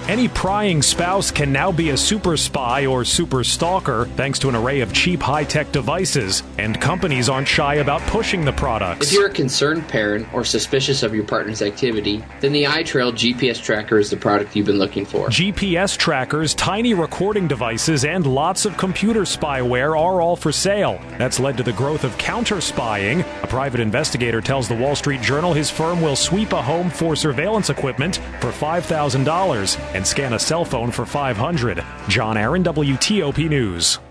Any prying spouse can now be a super spy or super stalker thanks to an array of cheap high-tech devices, and companies aren't shy about pushing the products. If you're a concerned parent or suspicious of your partner's activity, then the iTrail GPS Tracker is the product you've been looking for. GPS trackers, tiny recording devices, and lots of computer spyware are all for sale. That's led to the growth of counter-spying. A private investigator tells the Wall Street Journal his firm will sweep a home for surveillance equipment for $5,000 and scan a cell phone for $500. John Aaron, WTOP News.